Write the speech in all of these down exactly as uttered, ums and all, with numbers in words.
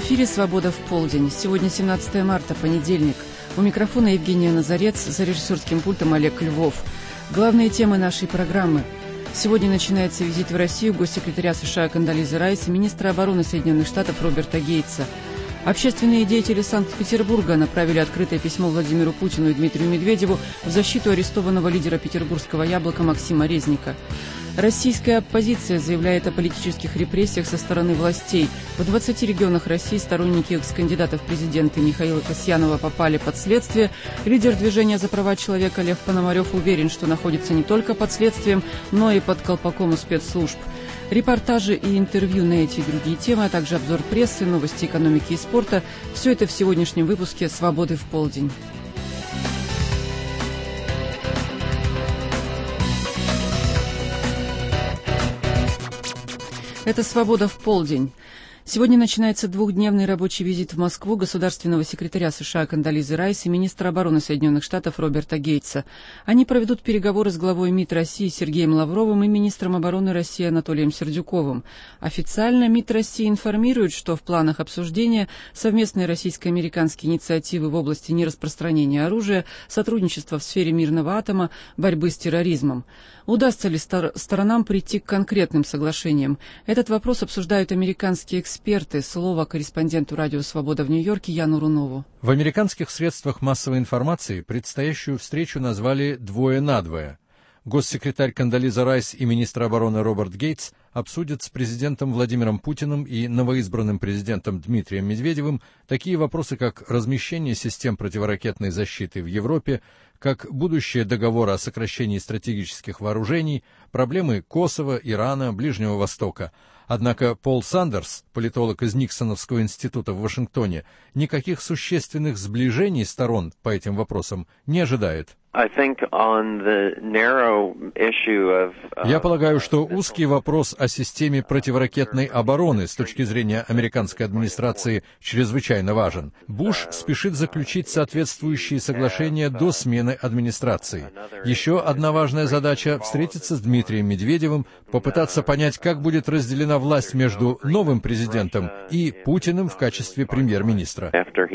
эфире «Свобода в полдень». Сегодня семнадцатое марта, понедельник. У микрофона Евгения Назарец, за режиссерским пультом Олег Львов. Главные темы нашей программы. Сегодня начинается визит в Россию госсекретаря США Кондолизы Райс и министра обороны Соединенных Штатов Роберта Гейтса. Общественные деятели Санкт-Петербурга направили открытое письмо Владимиру Путину и Дмитрию Медведеву в защиту арестованного лидера петербургского «Яблока» Максима Резника. Российская оппозиция заявляет о политических репрессиях со стороны властей. В двадцати регионах России сторонники экс-кандидата в президенты Михаила Касьянова попали под следствие. Лидер движения за права человека Лев Пономарев уверен, что находится не только под следствием, но и под колпаком у спецслужб. Репортажи и интервью на эти и другие темы, а также обзор прессы, новости экономики и спорта – все это в сегодняшнем выпуске «Свободы в полдень». Это «Свобода в полдень». Сегодня начинается двухдневный рабочий визит в Москву государственного секретаря США Кондолизы Райс и министра обороны Соединенных Штатов Роберта Гейтса. Они проведут переговоры с главой МИД России Сергеем Лавровым и министром обороны России Анатолием Сердюковым. Официально МИД России информирует, что в планах обсуждения совместные российско-американские инициативы в области нераспространения оружия, сотрудничества в сфере мирного атома, борьбы с терроризмом. Удастся ли стор- сторонам прийти к конкретным соглашениям? Этот вопрос обсуждают американские эксперты. Слово корреспонденту радио «Свобода» в Нью-Йорке Яну Рунову. В американских средствах массовой информации предстоящую встречу назвали «двое на двое». Госсекретарь Кондолиза Райс и министр обороны Роберт Гейтс обсудят с президентом Владимиром Путиным и новоизбранным президентом Дмитрием Медведевым такие вопросы, как размещение систем противоракетной защиты в Европе, как будущее договора о сокращении стратегических вооружений, проблемы Косово, Ирана, Ближнего Востока. Однако Пол Сандерс, политолог из Никсоновского института в Вашингтоне, никаких существенных сближений сторон по этим вопросам не ожидает. Я полагаю, что узкий вопрос о системе противоракетной обороны с точки зрения американской администрации чрезвычайно важен. Буш спешит заключить соответствующие соглашения до смены администрации. Еще одна важная задача — встретиться с Дмитрием Медведевым, попытаться понять, как будет разделена власть между новым президентом и Путиным в качестве премьер-министра.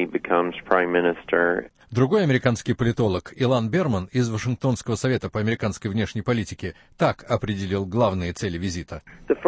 Другой американский политолог Илан Берман из Вашингтонского совета по американской внешней политике так определил главные цели визита.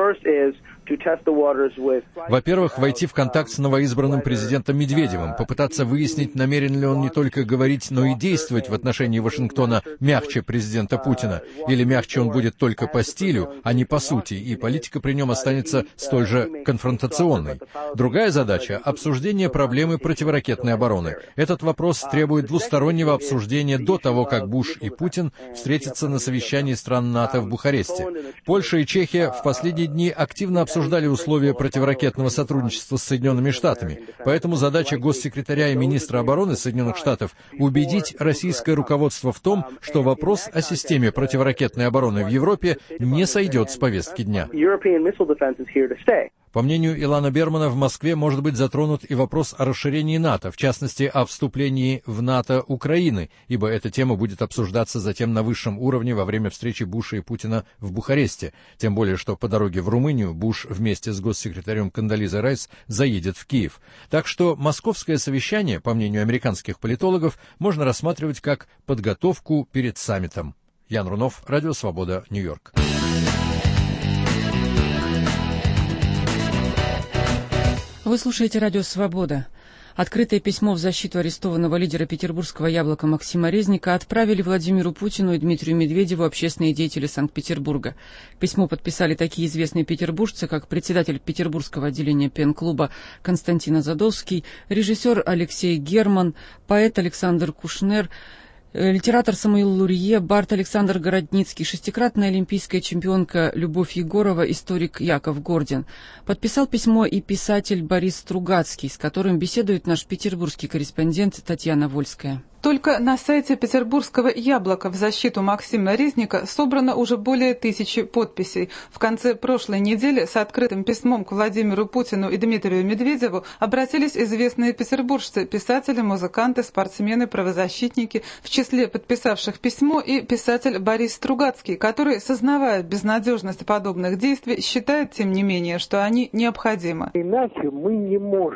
Во-первых, войти в контакт с новоизбранным президентом Медведевым, попытаться выяснить, намерен ли он не только говорить, но и действовать в отношении Вашингтона мягче президента Путина, или мягче он будет только по стилю, а не по сути, и политика при нем останется столь же конфронтационной. Другая задача — обсуждение проблемы противоракетной обороны. Этот вопрос требует двустороннего обсуждения до того, как Буш и Путин встретятся на совещании стран НАТО в Бухаресте. Польша и Чехия в последние дни активно обсуждали условия противоракетного сотрудничества с Соединенными Штатами. Поэтому задача госсекретаря и министра обороны Соединенных Штатов — убедить российское руководство в том, что вопрос о системе противоракетной обороны в Европе не сойдет с повестки дня. По мнению Илана Бермана, в Москве может быть затронут и вопрос о расширении НАТО, в частности, о вступлении в НАТО Украины, ибо эта тема будет обсуждаться затем на высшем уровне во время встречи Буша и Путина в Бухаресте. Тем более, что по дороге в Румынию Буш вместе с госсекретарем Кондолизой Райс заедет в Киев. Так что московское совещание, по мнению американских политологов, можно рассматривать как подготовку перед саммитом. Ян Рунов, Радио Свобода, Нью-Йорк. Вы слушаете радио «Свобода». Открытое письмо в защиту арестованного лидера петербургского «Яблока» Максима Резника отправили Владимиру Путину и Дмитрию Медведеву общественные деятели Санкт-Петербурга. Письмо подписали такие известные петербуржцы, как председатель петербургского отделения пен-клуба Константин Азадовский, режиссер Алексей Герман, поэт Александр Кушнер, литератор Самуил Лурье, бард Александр Городницкий, шестикратная олимпийская чемпионка Любовь Егорова, историк Яков Гордин. Подписал письмо и писатель Борис Стругацкий, с которым беседует наш петербургский корреспондент Татьяна Вольская. Только на сайте петербургского «Яблока» в защиту Максима Резника собрано уже более тысячи подписей. В конце прошлой недели с открытым письмом к Владимиру Путину и Дмитрию Медведеву обратились известные петербуржцы, писатели, музыканты, спортсмены, правозащитники. В числе подписавших письмо и писатель Борис Стругацкий, который, сознавая безнадежность подобных действий, считает, тем не менее, что они необходимы. Иначе мы не можем.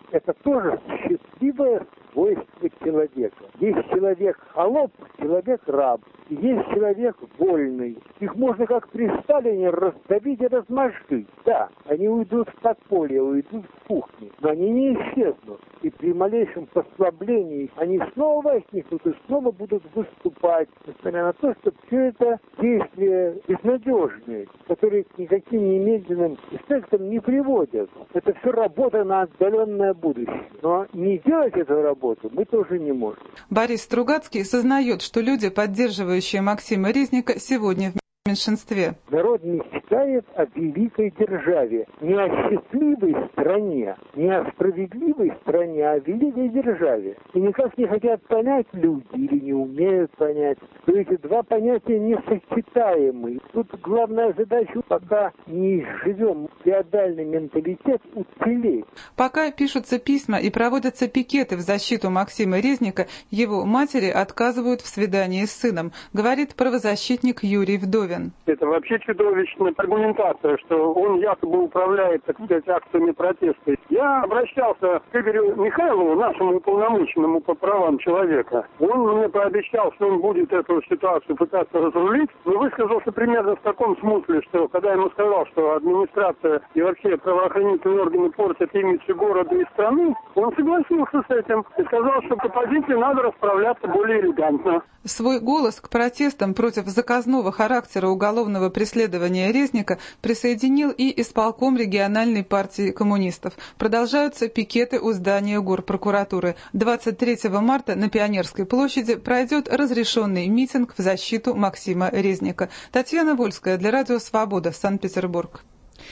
Это тоже счастливое свойство человека. Есть человек холоп, человек раб. Есть человек вольный. Их можно как при Сталине раздавить и размажить. Да, они уйдут в подполье, уйдут в кухню, но они не исчезнут. И при малейшем послаблении они снова возникнут и снова будут выступать, несмотря на то, что все это действия безнадежные, которые к никаким немедленным эффектам не приводят. Это все работа на отдаленное будущее. Но не делать эту работу мы тоже не можем. Борис Стругацкий сознает, что люди, поддерживающие Максима Резника, сегодня в меньшинстве. Народ мечтает о великой державе. Не о счастливой стране, не о справедливой стране, а о великой державе. И никак не хотят понять люди или не умеют понять, что эти два понятия несочетаемы. Тут главная задача, пока не изживем феодальный менталитет, уцелеть. Пока пишутся письма и проводятся пикеты в защиту Максима Резника, его матери отказывают в свидании с сыном, говорит правозащитник Юрий Вдовин. Это вообще чудовищная аргументация, что он якобы управляет, так сказать, акциями протеста. Я обращался к Игорю Михайлову, нашему уполномоченному по правам человека. Он мне пообещал, что он будет эту ситуацию пытаться разрулить, но высказался примерно в таком смысле, что когда ему сказал, что администрация и вообще правоохранительные органы портят имидж города и страны, он согласился с этим и сказал, что по позиции надо расправляться более элегантно. Свой голос к протестам против заказного характера уголовного преследования Резника присоединил и исполком региональной партии коммунистов. Продолжаются пикеты у здания горпрокуратуры. двадцать третьего марта на Пионерской площади пройдет разрешенный митинг в защиту Максима Резника. Татьяна Вольская для Радио Свобода, Санкт-Петербург.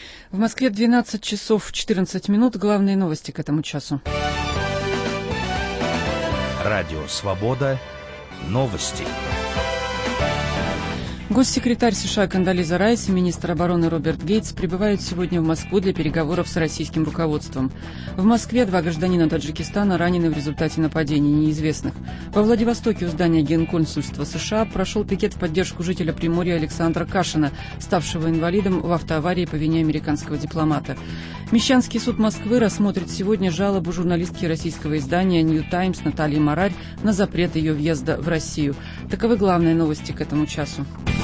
В Москве двенадцать часов четырнадцать минут. Главные новости к этому часу. Радио Свобода. Новости. Госсекретарь США Кондолиза Райс и министр обороны Роберт Гейтс прибывают сегодня в Москву для переговоров с российским руководством. В Москве два гражданина Таджикистана ранены в результате нападений неизвестных. Во Владивостоке у здания Генконсульства США прошел пикет в поддержку жителя Приморья Александра Кашина, ставшего инвалидом в автоаварии по вине американского дипломата. Мещанский суд Москвы рассмотрит сегодня жалобу журналистки российского издания «Нью Таймс» Натальи Марарь на запрет ее въезда в Россию. Таковы главные новости к этому часу.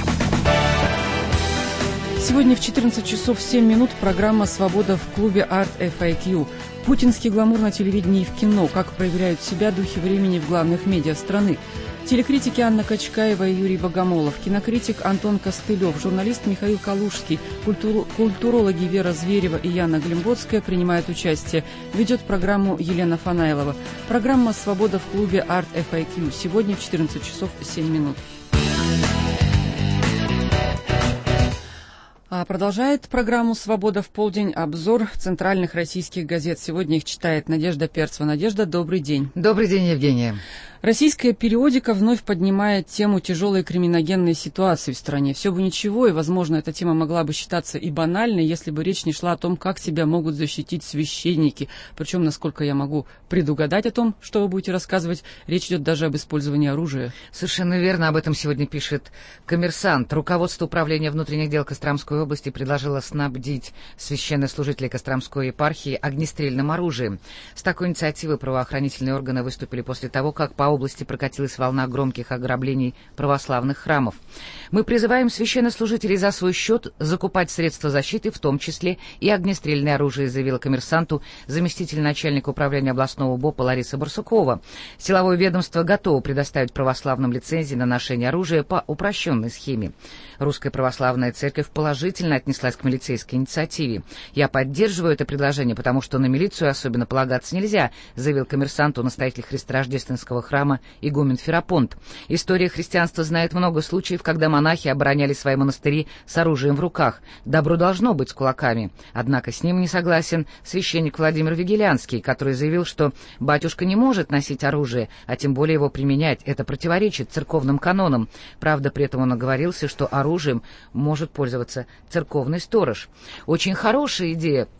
Сегодня в четырнадцать часов семь минут программа «Свобода» в клубе Art эф эй кью. Путинский гламур на телевидении и в кино. Как проявляют себя духи времени в главных медиа страны. Телекритики Анна Качкаева и Юрий Богомолов, кинокритик Антон Костылев, журналист Михаил Калужский, культур... культурологи Вера Зверева и Яна Глимботская принимают участие. Ведет программу Елена Фанайлова. Программа «Свобода» в клубе Art эф эй кью. Сегодня в четырнадцать часов семь минут. Продолжает программу «Свобода в полдень» обзор центральных российских газет. Сегодня их читает Надежда Перцева. Надежда, добрый день. Добрый день, Евгения. Российская периодика вновь поднимает тему тяжелой криминогенной ситуации в стране. Все бы ничего, и, возможно, эта тема могла бы считаться и банальной, если бы речь не шла о том, как себя могут защитить священники. Причем, насколько я могу предугадать о том, что вы будете рассказывать, речь идет даже об использовании оружия. Совершенно верно, об этом сегодня пишет «Коммерсант». Руководство управления внутренних дел Костромской области предложило снабдить священнослужителей Костромской епархии огнестрельным оружием. С такой инициативой правоохранительные органы выступили после того, как по области прокатилась волна громких ограблений православных храмов. Мы призываем священнослужителей за свой счет закупать средства защиты, в том числе и огнестрельное оружие, заявила «Коммерсанту» заместитель начальника управления областного БОПа Лариса Барсукова. Силовое ведомство готово предоставить православным лицензии на ношение оружия по упрощенной схеме. Русская православная церковь положительно отнеслась к милицейской инициативе. «Я поддерживаю это предложение, потому что на милицию особенно полагаться нельзя», заявил «Коммерсанту» настоятель христорождественского храма игумен Ферапонт. История христианства знает много случаев, когда монахи обороняли свои монастыри с оружием в руках. Добро должно быть с кулаками. Однако с ним не согласен священник Владимир Вигелянский, который заявил, что батюшка не может носить оружие, а тем более его применять. Это противоречит церковным канонам. Правда, при этом он оговорился, что оружием может пользоваться церковный сторож. Очень хорошая идея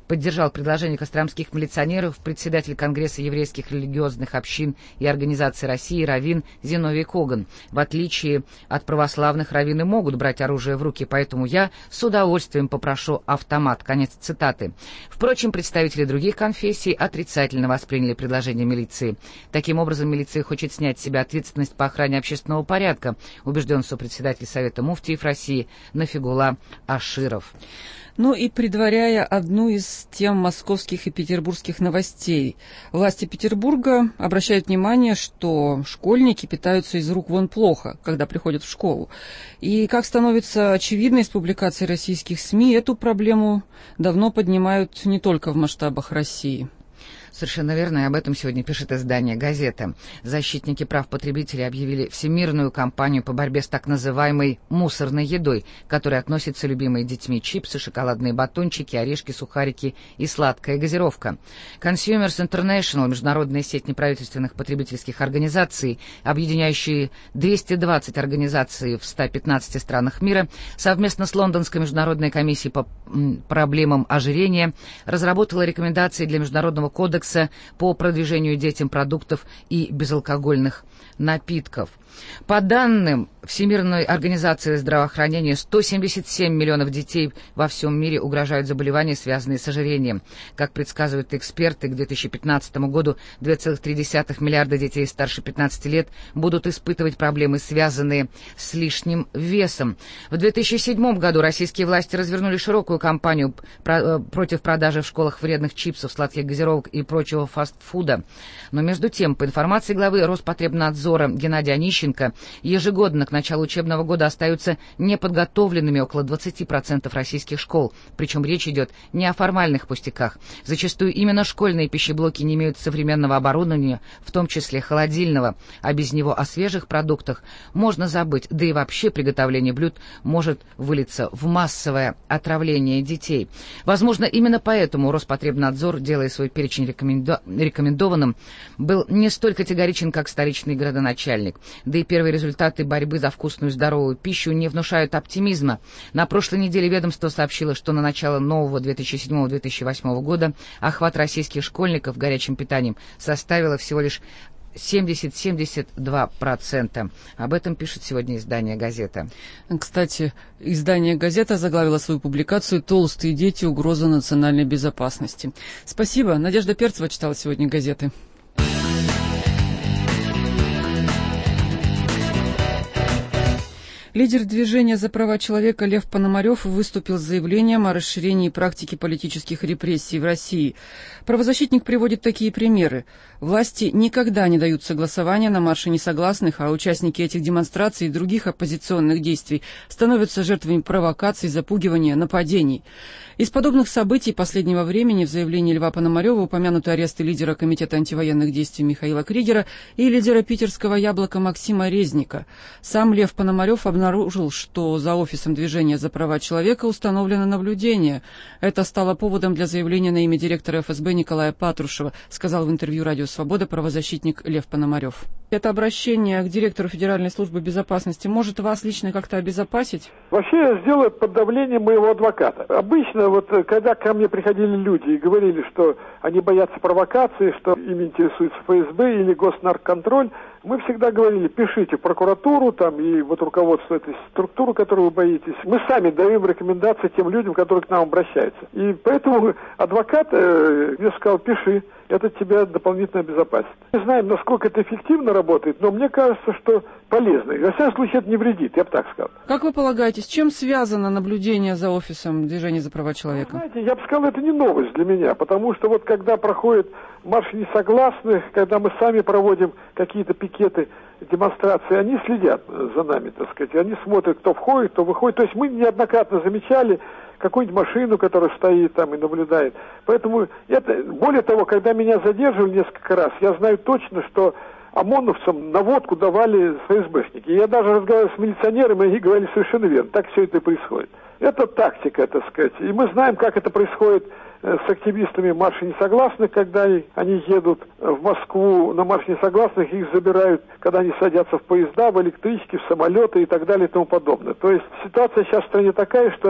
поддержал предложение костромских милиционеров председатель Конгресса еврейских религиозных общин и организаций России раввин Зиновий Коган. В отличие от православных, раввины могут брать оружие в руки, поэтому я с удовольствием попрошу автомат. Конец цитаты. Впрочем, представители других конфессий отрицательно восприняли предложение милиции. Таким образом, милиция хочет снять с себя ответственность по охране общественного порядка, убежден сопредседатель Совета муфтиев России Нафигулла Аширов. Ну и предваряя одну из тем московских и петербургских новостей, власти Петербурга обращают внимание, что школьники питаются из рук вон плохо, когда приходят в школу. И, как становится очевидно из публикаций российских СМИ, эту проблему давно поднимают не только в масштабах России. Совершенно верно, и об этом сегодня пишет издание «Газета». Защитники прав потребителей объявили всемирную кампанию по борьбе с так называемой «мусорной едой», к которой относятся любимые детьми чипсы, шоколадные батончики, орешки, сухарики и сладкая газировка. Consumers International, международная сеть неправительственных потребительских организаций, объединяющие двести двадцать организаций в ста пятнадцати странах мира, совместно с Лондонской международной комиссией по проблемам ожирения разработала рекомендации для Международного кодекса по продвижению детям продуктов и безалкогольных напитков. По данным Всемирной организации здравоохранения, сто семьдесят семь миллионов детей во всем мире угрожают заболевания, связанные с ожирением. Как предсказывают эксперты, к две тысячи пятнадцатому году два целых три десятых миллиарда детей старше пятнадцати лет будут испытывать проблемы, связанные с лишним весом. В две тысячи седьмом году российские власти развернули широкую кампанию про- против продажи в школах вредных чипсов, сладких газировок и прочего фастфуда. Но между тем, по информации главы Роспотребнадзора Геннадия Онищенко, ежегодно к началу учебного года остаются неподготовленными около двадцати процентов российских школ. Причем речь идет не о формальных пустяках. Зачастую именно школьные пищеблоки не имеют современного оборудования, в том числе холодильного, а без него о свежих продуктах можно забыть, да и вообще приготовление блюд может вылиться в массовое отравление детей. Возможно, именно поэтому Роспотребнадзор, делая свой перечень рекоменду... рекомендованным, был не столь категоричен, как столичный градоначальник. Да и первые результаты борьбы за вкусную и здоровую пищу не внушают оптимизма. На прошлой неделе ведомство сообщило, что на начало нового две тысячи седьмого — две тысячи восьмого года охват российских школьников горячим питанием составило всего лишь семьдесят — семьдесят два процента. Об этом пишет сегодня издание «Газета». Кстати, издание «Газета» заглавило свою публикацию «Толстые дети. Угроза национальной безопасности». Спасибо. Надежда Перцева читала сегодня «Газеты». Лидер движения за права человека Лев Пономарев выступил с заявлением о расширении практики политических репрессий в России. Правозащитник приводит такие примеры. Власти никогда не дают согласования на марше несогласных, а участники этих демонстраций и других оппозиционных действий становятся жертвами провокаций, запугивания, нападений. Из подобных событий последнего времени в заявлении Льва Пономарева упомянуты аресты лидера Комитета антивоенных действий Михаила Кригера и лидера питерского «Яблока» Максима Резника. Сам Лев Пономарев обнаружил, что за офисом движения за права человека установлено наблюдение. Это стало поводом для заявления на имя директора эф эс бэ Николая Патрушева, сказал в интервью «Радио Свобода» правозащитник Лев Пономарев. Это обращение к директору Федеральной службы безопасности может вас лично как-то обезопасить? Вообще я сделаю под давлением моего адвоката. Обычно, вот когда ко мне приходили люди и говорили, что они боятся провокации, что ими интересуется эф эс бэ или госнарконтроль, мы всегда говорили, пишите в прокуратуру там, и вот руководство этой структуры, которой вы боитесь. Мы сами даем рекомендации тем людям, которые к нам обращаются. И поэтому адвокат э, мне сказал, пиши, это тебя дополнительно обезопасит. Не знаем, насколько это эффективно работает, но мне кажется, что полезно. И во всяком случае это не вредит, я бы так сказал. Как вы полагаете, с чем связано наблюдение за офисом движения за права человека? Знаете, я бы сказал, это не новость для меня, потому что вот когда проходит марш несогласных, когда мы сами проводим какие-то пикеты, демонстрации, они следят за нами, так сказать, они смотрят, кто входит, кто выходит. То есть мы неоднократно замечали какую-нибудь машину, которая стоит там и наблюдает. Поэтому это, более того, когда меня задерживали несколько раз, я знаю точно, что ОМОНовцам наводку давали эф эс бэшники. Я даже разговаривал с милиционерами, и они говорили совершенно верно, так все это и происходит. Это тактика, так сказать. И мы знаем, как это происходит с активистами марша несогласных, когда они едут в Москву на марш несогласных, их забирают, когда они садятся в поезда, в электрички, в самолеты и так далее и тому подобное. То есть ситуация сейчас в стране такая, что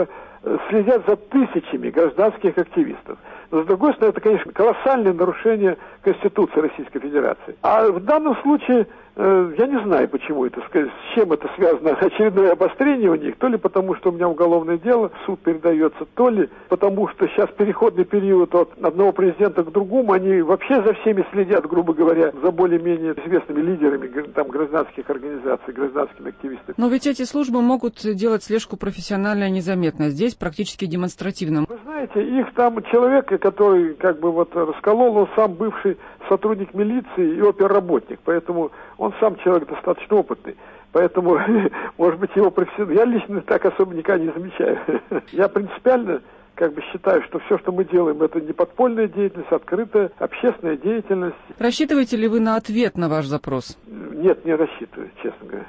следят за тысячами гражданских активистов. Но, с другой стороны, это, конечно, колоссальное нарушение Конституции Российской Федерации. А в данном случае, э, я не знаю, почему это, с чем это связано, очередное обострение у них, то ли потому, что у меня уголовное дело, суд передается, то ли потому, что сейчас переходный период от одного президента к другому, они вообще за всеми следят, грубо говоря, за более-менее известными лидерами там, гражданских организаций, гражданскими активистами. Но ведь эти службы могут делать слежку профессионально и незаметно. Здесь практически демонстративно. Вы знаете, их там человек, который как бы вот расколол, он сам бывший сотрудник милиции и оперработник, поэтому он сам человек достаточно опытный. Поэтому, может быть, его профессионально... Я лично так особо никогда не замечаю. Я принципиально как бы считаю, что все, что мы делаем, это не подпольная деятельность, а открытая общественная деятельность. Рассчитываете ли вы на ответ на ваш запрос? Нет, не рассчитываю, честно говоря.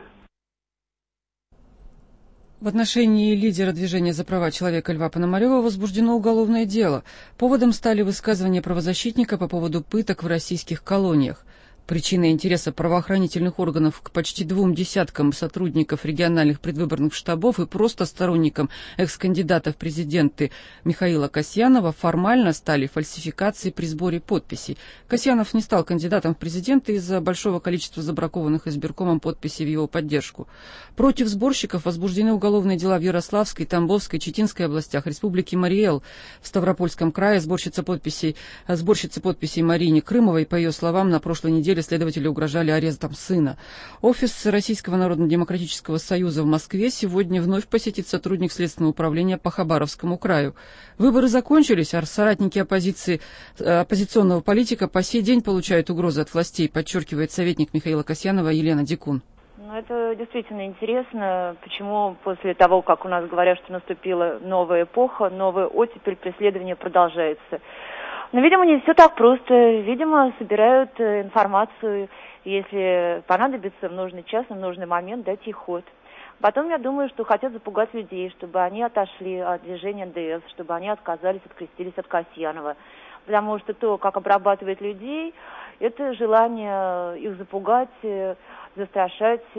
В отношении лидера движения за права человека Льва Пономарева возбуждено уголовное дело. Поводом стали высказывания правозащитника по поводу пыток в российских колониях. Причиной интереса правоохранительных органов к почти двум десяткам сотрудников региональных предвыборных штабов и просто сторонникам экс-кандидата в президенты Михаила Касьянова формально стали фальсификации при сборе подписей. Касьянов не стал кандидатом в президенты из-за большого количества забракованных избиркомом подписей в его поддержку. Против сборщиков возбуждены уголовные дела в Ярославской, Тамбовской, Читинской областях, Республике Марий-Эл. В Ставропольском крае сборщица подписей, сборщице подписей Марине Крымовой, по ее словам, на прошлой неделе следователи угрожали арестом сына. Офис Российского народно-демократического союза в Москве сегодня вновь посетит сотрудник Следственного управления по Хабаровскому краю. Выборы закончились, а соратники оппозиции, оппозиционного политика по сей день получают угрозы от властей, подчеркивает советник Михаила Касьянова Елена Дикун. Ну, это действительно интересно, почему после того, как у нас говорят, что наступила новая эпоха, новая оттепель, преследование продолжается. Но, видимо, не все так просто. Видимо, собирают информацию, если понадобится в нужный час, в нужный момент дать ей ход. Потом, я думаю, что хотят запугать людей, чтобы они отошли от движения эн дэ эс, чтобы они отказались, открестились от Касьянова. Потому что то, как обрабатывает людей, это желание их запугать, застрашать. И,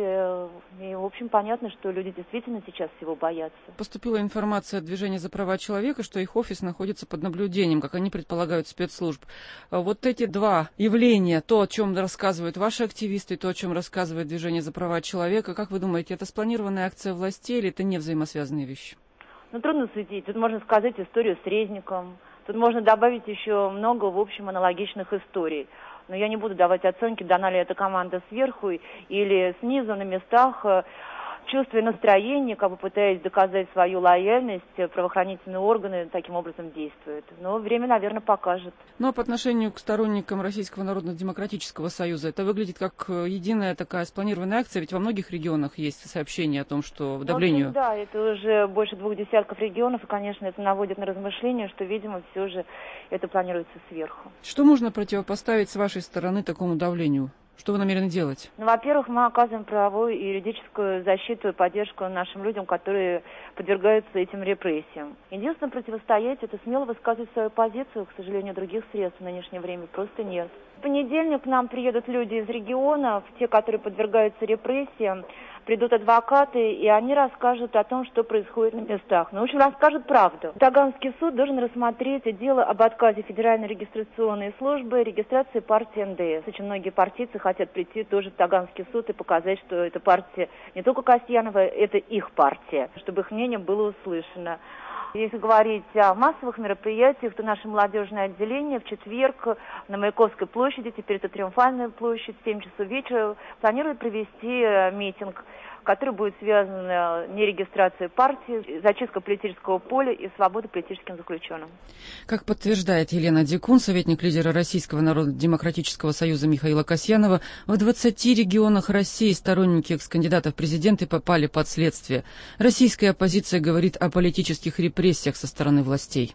в общем, понятно, что люди действительно сейчас всего боятся. Поступила информация от движения за права человека, что их офис находится под наблюдением, как они предполагают, спецслужб. Вот эти два явления, то, о чем рассказывают ваши активисты, то, о чем рассказывает движение за права человека, как вы думаете, это спланированная акция властей или это не взаимосвязанные вещи? Ну, трудно судить. Тут можно сказать историю с Резником. Тут можно добавить еще много, в общем, аналогичных историй. Но я не буду давать оценки, дана ли эта команда сверху или снизу на местах. Чувствуя настроение, как бы пытаясь доказать свою лояльность, правоохранительные органы таким образом действуют. Но время, наверное, покажет. Ну, а по отношению к сторонникам Российского народно-демократического союза, это выглядит как единая такая спланированная акция, ведь во многих регионах есть сообщения о том, что в давлению... Ну, да, это уже больше двух десятков регионов, и, конечно, это наводит на размышления, что, видимо, все же это планируется сверху. Что можно противопоставить с вашей стороны такому давлению? Что вы намерены делать? Ну, во-первых, мы оказываем правовую и юридическую защиту и поддержку нашим людям, которые подвергаются этим репрессиям. Единственное, противостоять — это смело высказывать свою позицию. К сожалению, других средств в нынешнее время просто нет. В понедельник к нам приедут люди из регионов, те, которые подвергаются репрессиям. Придут адвокаты, и они расскажут о том, что происходит на местах. Ну, в общем, расскажут правду. Таганский суд должен рассмотреть дело об отказе Федеральной регистрационной службы регистрации партии эн дэ эс. Очень многие партийцы хотят прийти тоже в Таганский суд и показать, что эта партия не только Касьянова, это их партия, чтобы их мнение было услышано. Если говорить о массовых мероприятиях, то наше молодежное отделение в четверг на Маяковской площади, теперь это Триумфальная площадь, в семь часов вечера, планирует провести митинг, который будет связан с нерегистрацией партии, зачисткой политического поля и свободой политическим заключенным. Как подтверждает Елена Дикун, советник лидера Российского народно-демократического союза Михаила Касьянова, в двадцати регионах России сторонники экс-кандидатов в президенты попали под следствие. Российская оппозиция говорит о политических репрессиях со стороны властей.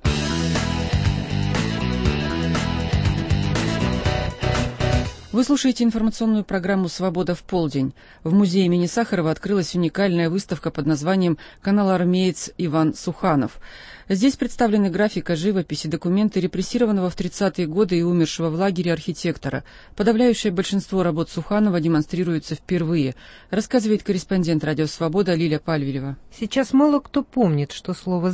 Вы слушаете информационную программу «Свобода в полдень». В музее имени Сахарова открылась уникальная выставка под названием «Канал-армеец Иван Суханов». Здесь представлены графика, живопись и документы репрессированного в тридцатые годы и умершего в лагере архитектора. Подавляющее большинство работ Суханова демонстрируется впервые, рассказывает корреспондент «Радио Свобода» Лиля Пальвилева. Сейчас мало кто помнит, что слово «зэк»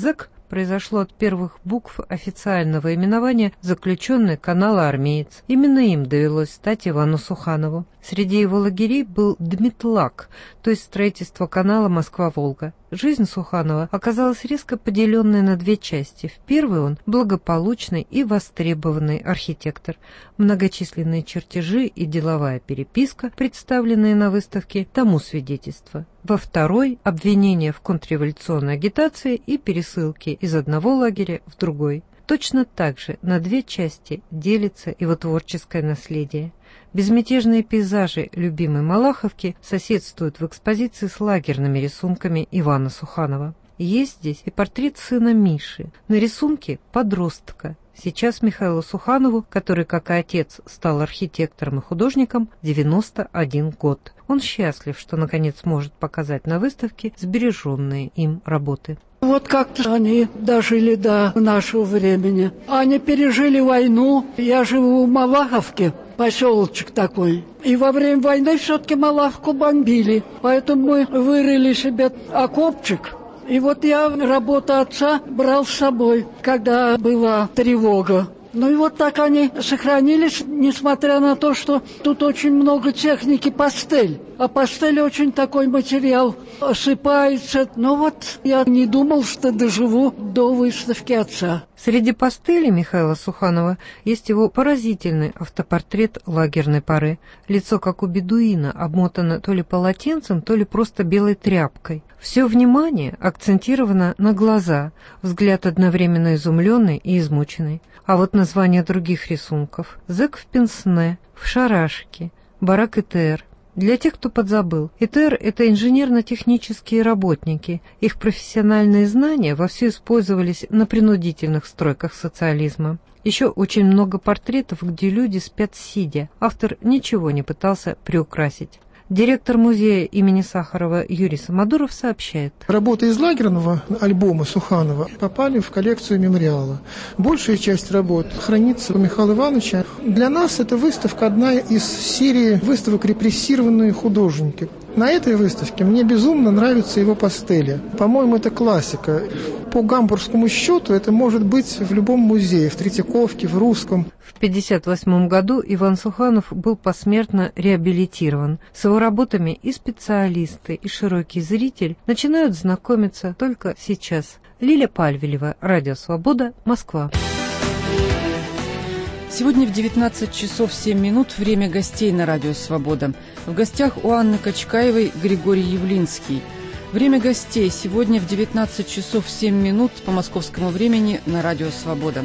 произошло от первых букв официального именования заключенный канала «Армеец». Именно им довелось стать Ивану Суханову. Среди его лагерей был Дмитлак, то есть строительство канала Москва-Волга. Жизнь Суханова оказалась резко поделенной на две части. В первой он благополучный и востребованный архитектор. Многочисленные чертежи и деловая переписка, представленные на выставке, тому свидетельство. Во второй – обвинения в контрреволюционной агитации и пересылки из одного лагеря в другой. Точно так же на две части делится его творческое наследие. Безмятежные пейзажи любимой Малаховки соседствуют в экспозиции с лагерными рисунками Ивана Суханова. Есть здесь и портрет сына Миши, на рисунке подростка. Сейчас Михаилу Суханову, который, как и отец, стал архитектором и художником, девяносто один год. Он счастлив, что наконец может показать на выставке сбереженные им работы. Вот как-то они дожили до нашего времени. Они пережили войну. Я живу в Малаховке, поселочек такой. И во время войны все-таки Малаховку бомбили. Поэтому мы вырыли себе окопчик. И вот я работу отца брал с собой, когда была тревога. Ну и вот так они сохранились, несмотря на то, что тут очень много техники пастель. А пастель очень такой материал, осыпается. Но вот я не думал, что доживу до выставки отца. Среди пастелей Михаила Суханова есть его поразительный автопортрет лагерной поры. Лицо, как у бедуина, обмотано то ли полотенцем, то ли просто белой тряпкой. Все внимание акцентировано на глаза, взгляд одновременно изумленный и измученный. А вот названия других рисунков: «Зэк в пенсне», «В шарашке», «Барак ИТР». Для тех, кто подзабыл, ИТР – это инженерно-технические работники. Их профессиональные знания вовсю использовались на принудительных стройках социализма. Еще очень много портретов, где люди спят сидя. Автор ничего не пытался приукрасить. Директор музея имени Сахарова Юрий Самодуров сообщает. Работы из лагерного альбома Суханова попали в коллекцию мемориала. Большая часть работ хранится у Михаила Ивановича. Для нас эта выставка одна из серии выставок «Репрессированные художники». На этой выставке мне безумно нравятся его пастели. По-моему, это классика. По гамбургскому счету это может быть в любом музее, в Третьяковке, в Русском. В тысяча девятьсот пятьдесят восьмом году Иван Суханов был посмертно реабилитирован. С его работами и специалисты, и широкий зритель начинают знакомиться только сейчас. Лиля Пальвелева, Радио Свобода, Москва. Сегодня в девятнадцать часов семь минут время гостей на Радио Свобода. В гостях у Анны Качкаевой Григорий Явлинский. Время гостей сегодня в девятнадцать часов семь минут по московскому времени на Радио Свобода.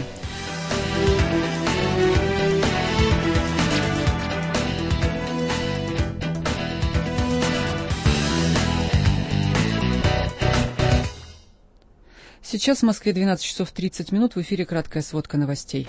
Сейчас в Москве двенадцать часов тридцать минут, в эфире краткая сводка новостей.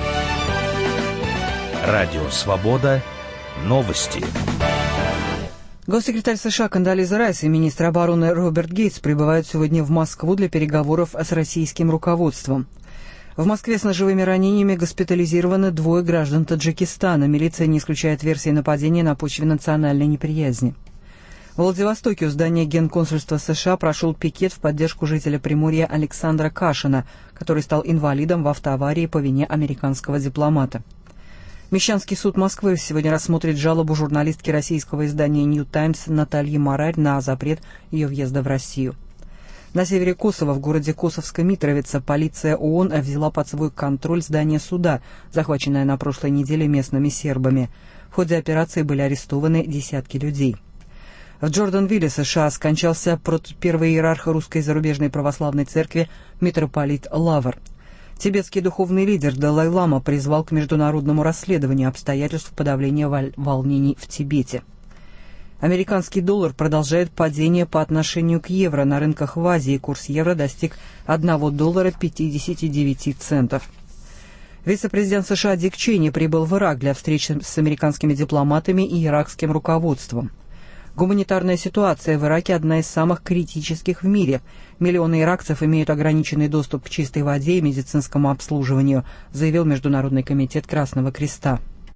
Радио «Свобода». Новости. Госсекретарь США Кондолиза Райс и министр обороны Роберт Гейтс прибывают сегодня в Москву для переговоров с российским руководством. В Москве с ножевыми ранениями госпитализированы двое граждан Таджикистана. Милиция не исключает версии нападения на почве национальной неприязни. В Владивостоке у здания Генконсульства США прошел пикет в поддержку жителя Приморья Александра Кашина, который стал инвалидом в автоаварии по вине американского дипломата. Мещанский суд Москвы сегодня рассмотрит жалобу журналистки российского издания «Нью Таймс» Натальи Марарь на запрет ее въезда в Россию. На севере Косово, в городе Косовская Митровица, полиция ООН взяла под свой контроль здание суда, захваченное на прошлой неделе местными сербами. В ходе операции были арестованы десятки людей. В Джорданвилле, США, скончался первый иерарх Русской зарубежной православной церкви митрополит Лавр. Тибетский духовный лидер Далай-лама призвал к международному расследованию обстоятельств подавления волнений в Тибете. Американский доллар продолжает падение по отношению к евро. На рынках в Азии курс евро достиг одного доллара пятидесяти девяти центов. Вице-президент США Дик Чейни прибыл в Ирак для встречи с американскими дипломатами и иракским руководством. Гуманитарная ситуация в Ираке одна из самых критических в мире. Миллионы иракцев имеют ограниченный доступ к чистой воде и медицинскому обслуживанию, заявил Международный комитет Красного Креста.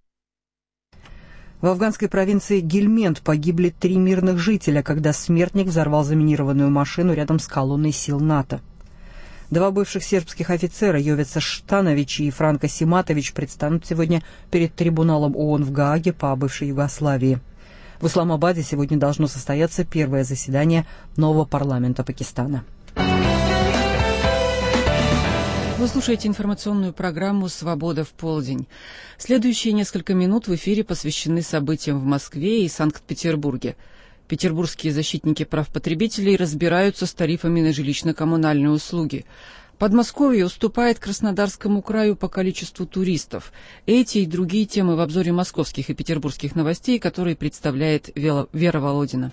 В афганской провинции Гельмент погибли три мирных жителя, когда смертник взорвал заминированную машину рядом с колонной сил НАТО. Два бывших сербских офицера, Йовица Штанович и Франко Симатович, предстанут сегодня перед трибуналом ООН в Гааге по бывшей Югославии. В Исламабаде сегодня должно состояться первое заседание нового парламента Пакистана. Вы слушаете информационную программу «Свобода в полдень». Следующие несколько минут в эфире посвящены событиям в Москве и Санкт-Петербурге. Петербургские защитники прав потребителей разбираются с тарифами на жилищно-коммунальные услуги. Подмосковье уступает Краснодарскому краю по количеству туристов. Эти и другие темы в обзоре московских и петербургских новостей, которые представляет Вера Володина.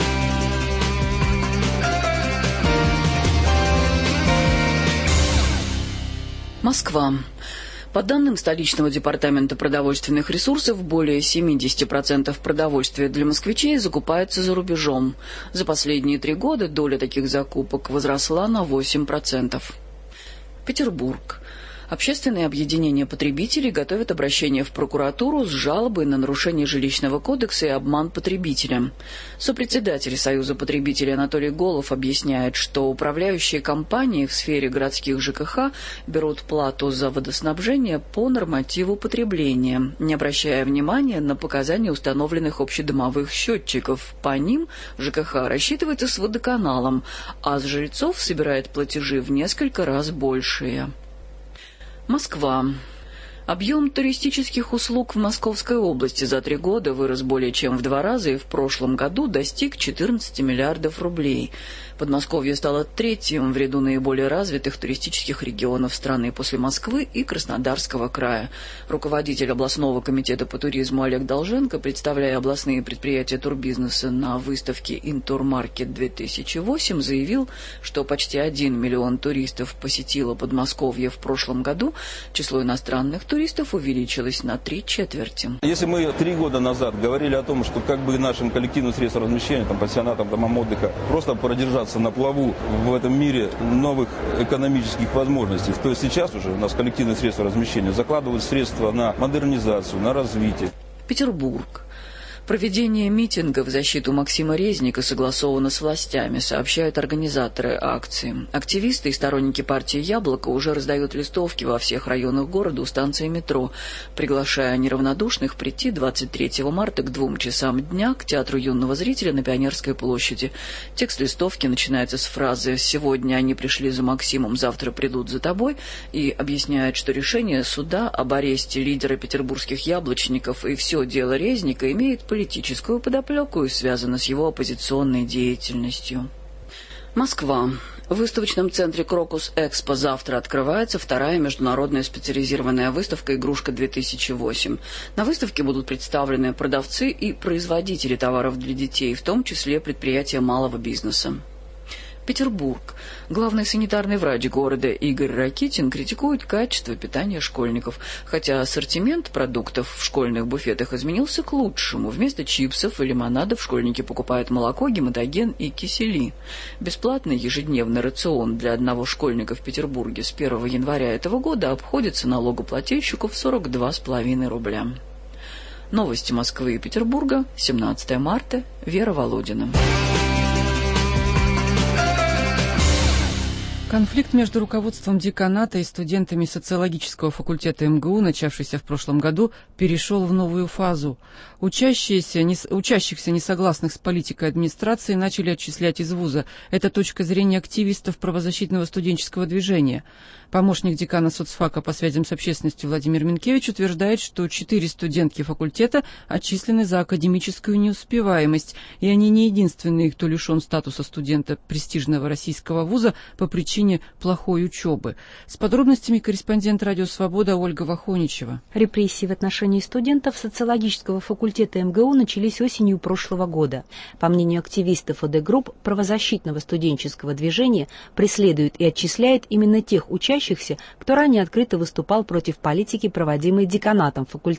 Москва. По данным столичного департамента продовольственных ресурсов, более семьдесят процентов продовольствия для москвичей закупается за рубежом. За последние три года доля таких закупок возросла на восемь процентов. Петербург. Общественное объединение потребителей готовит обращение в прокуратуру с жалобой на нарушение жилищного кодекса и обман потребителя. Сопредседатель Союза потребителей Анатолий Голов объясняет, что управляющие компании в сфере городских ЖКХ берут плату за водоснабжение по нормативу потребления, не обращая внимания на показания установленных общедомовых счетчиков. По ним ЖКХ рассчитывается с водоканалом, а с жильцов собирает платежи в несколько раз большие. Москва. Объем туристических услуг в Московской области за три года вырос более чем в два раза и в прошлом году достиг четырнадцати миллиардов рублей. Подмосковье стало третьим в ряду наиболее развитых туристических регионов страны после Москвы и Краснодарского края. Руководитель областного комитета по туризму Олег Долженко, представляя областные предприятия турбизнеса на выставке «Интурмаркет-две тысячи восемь», заявил, что почти один миллион туристов посетило Подмосковье в прошлом году. Число иностранных туристов увеличилось на три четверти. Если мы три года назад говорили о том, что как бы нашим коллективным средствам размещения, там, пансионатам, домам отдыха, просто продержаться на плаву в этом мире новых экономических возможностей, то сейчас уже у нас коллективные средства размещения закладывают средства на модернизацию, на развитие. Петербург. Проведение митинга в защиту Максима Резника согласовано с властями, сообщают организаторы акции. Активисты и сторонники партии «Яблоко» уже раздают листовки во всех районах города у станции метро, приглашая неравнодушных прийти двадцать третьего марта к двум часам дня к Театру юного зрителя на Пионерской площади. Текст листовки начинается с фразы «Сегодня они пришли за Максимом, завтра придут за тобой» и объясняет, что решение суда об аресте лидера петербургских яблочников и все дело Резника имеет политическую подоплеку и связано с его оппозиционной деятельностью. Москва. В выставочном центре «Крокус Экспо» завтра открывается вторая международная специализированная выставка «Игрушка-две тысячи восемь». На выставке будут представлены продавцы и производители товаров для детей, в том числе предприятия малого бизнеса. Петербург. Главный санитарный врач города Игорь Ракитин критикует качество питания школьников, хотя ассортимент продуктов в школьных буфетах изменился к лучшему. Вместо чипсов и лимонадов школьники покупают молоко, гематоген и кисели. Бесплатный ежедневный рацион для одного школьника в Петербурге с первого января этого года обходится налогоплательщику в сорок два с половиной рубля. Новости Москвы и Петербурга. семнадцатого марта. Вера Володина. Конфликт между руководством деканата и студентами социологического факультета эм гэ у, начавшийся в прошлом году, перешел в новую фазу. Учащиеся, не, учащихся, несогласных с политикой администрации, начали отчислять из вуза. Это точка зрения активистов правозащитного студенческого движения. Помощник декана соцфака по связям с общественностью Владимир Минкевич утверждает, что четыре студентки факультета отчислены за академическую неуспеваемость, и они не единственные, кто лишен статуса студента престижного российского вуза по причине плохой учебы. С подробностями корреспондент «Радио Свобода» Ольга Вахоничева. Репрессии в отношении студентов социологического факультета эм гэ у начались осенью прошлого года. По мнению активистов о дэ групп, правозащитного студенческого движения преследуют и отчисляют именно тех учащихся, кто ранее открыто выступал против политики, проводимой деканатом факультета.